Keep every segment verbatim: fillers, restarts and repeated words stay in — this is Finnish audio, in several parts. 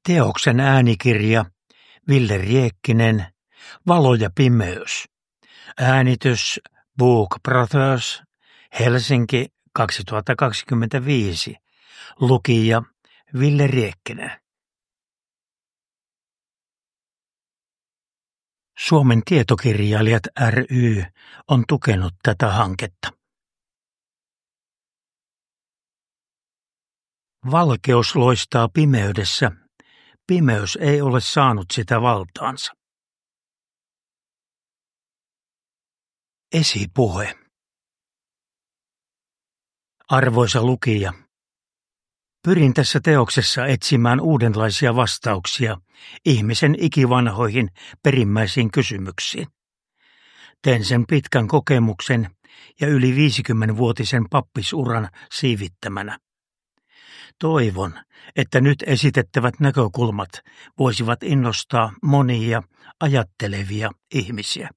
Teoksen äänikirja, Ville Riekkinen, Valo ja pimeys. Äänitys Book Brothers, Helsinki kaksituhattakaksikymmentäviisi. Lukija Ville Riekkinen. Suomen tietokirjailijat ry on tukenut tätä hanketta. Valkeus loistaa pimeydessä. Pimeys ei ole saanut sitä valtaansa. Esipuhe. Arvoisa lukija, pyrin tässä teoksessa etsimään uudenlaisia vastauksia ihmisen ikivanhoihin perimmäisiin kysymyksiin. Teen sen pitkän kokemuksen ja yli viisikymmenvuotisen pappisuran siivittämänä. Toivon, että nyt esitettävät näkökulmat voisivat innostaa monia ajattelevia ihmisiä.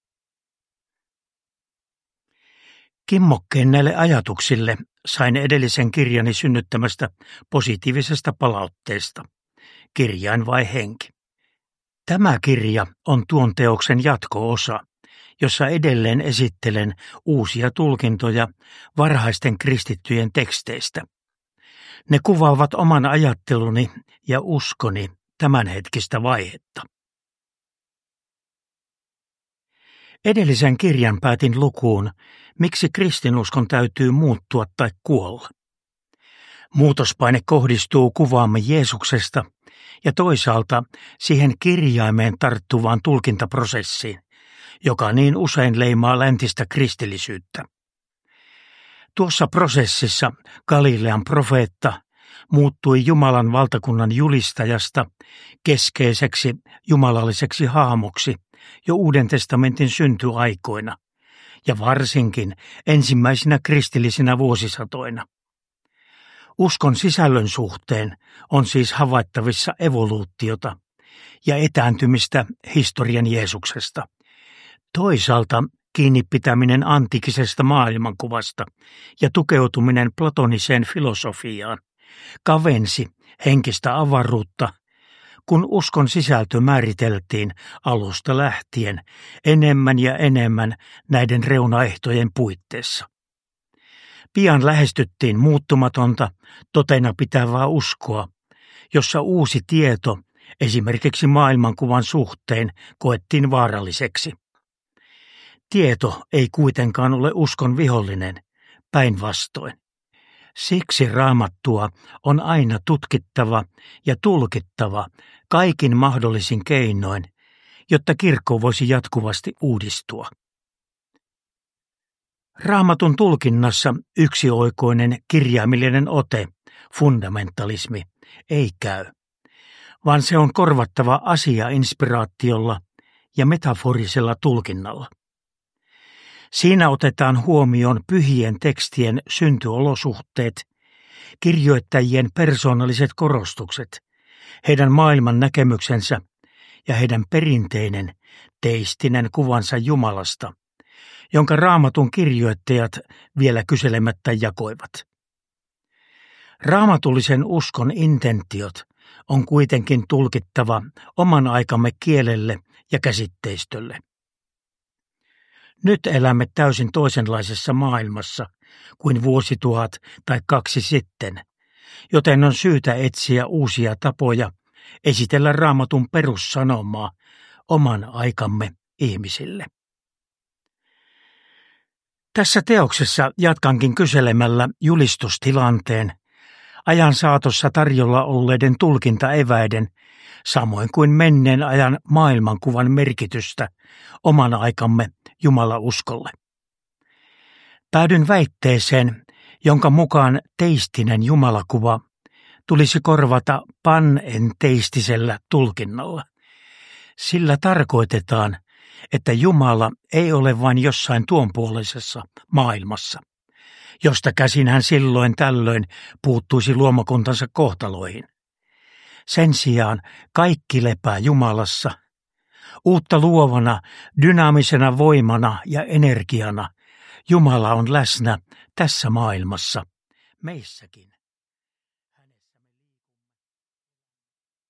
Kimmokkeen näille ajatuksille sain edellisen kirjani synnyttämästä positiivisesta palautteesta, kirjain vai henki. Tämä kirja on tuon teoksen jatko-osa, jossa edelleen esittelen uusia tulkintoja varhaisten kristittyjen teksteistä. Ne kuvaavat oman ajatteluni ja uskoni tämänhetkistä vaihetta. Edellisen kirjan päätin lukuun, miksi kristinuskon täytyy muuttua tai kuolla. Muutospaine kohdistuu kuvaamme Jeesuksesta ja toisaalta siihen kirjaimeen tarttuvaan tulkintaprosessiin, joka niin usein leimaa läntistä kristillisyyttä. Tuossa prosessissa Galilean profeetta muuttui Jumalan valtakunnan julistajasta keskeiseksi jumalalliseksi hahmoksi jo Uuden testamentin syntyaikoina ja varsinkin ensimmäisinä kristillisinä vuosisatoina. Uskon sisällön suhteen on siis havaittavissa evoluutiota ja etääntymistä historian Jeesuksesta. Toisaalta kiinni pitäminen antiikisesta maailmankuvasta ja tukeutuminen platoniseen filosofiaan kavensi henkistä avaruutta, kun uskon sisältö määriteltiin alusta lähtien enemmän ja enemmän näiden reunaehtojen puitteissa. Pian lähestyttiin muuttumatonta, totena pitävää uskoa, jossa uusi tieto, esimerkiksi maailmankuvan suhteen, koettiin vaaralliseksi. Tieto ei kuitenkaan ole uskon vihollinen, päinvastoin. Siksi Raamattua on aina tutkittava ja tulkittava kaikin mahdollisin keinoin, jotta kirkko voisi jatkuvasti uudistua. Raamatun tulkinnassa yksioikoinen kirjaimellinen ote, fundamentalismi, ei käy, vaan se on korvattava asiainspiraatiolla ja metaforisella tulkinnalla. Siinä otetaan huomioon pyhien tekstien syntyolosuhteet, kirjoittajien persoonalliset korostukset, heidän maailman näkemyksensä ja heidän perinteinen teistinen kuvansa Jumalasta, jonka Raamatun kirjoittajat vielä kyselemättä jakoivat. Raamatullisen uskon intentiot on kuitenkin tulkittava oman aikamme kielelle ja käsitteistölle. Nyt elämme täysin toisenlaisessa maailmassa kuin vuosituhat tai kaksi sitten, joten on syytä etsiä uusia tapoja esitellä Raamatun perussanomaa oman aikamme ihmisille. Tässä teoksessa jatkankin kyselemällä julistustilanteen, ajan saatossa tarjolla olleiden tulkintaeväiden, samoin kuin menneen ajan maailmankuvan merkitystä oman aikamme jumalauskolle. Päädyn väitteeseen, jonka mukaan teistinen jumalakuva tulisi korvata panenteistisellä tulkinnalla. Sillä tarkoitetaan, että Jumala ei ole vain jossain tuonpuoleisessa maailmassa, josta käsin hän silloin tällöin puuttuisi luomakuntansa kohtaloihin. Sen sijaan kaikki lepää Jumalassa, uutta luovana, dynaamisena voimana ja energiana. Jumala on läsnä tässä maailmassa, meissäkin.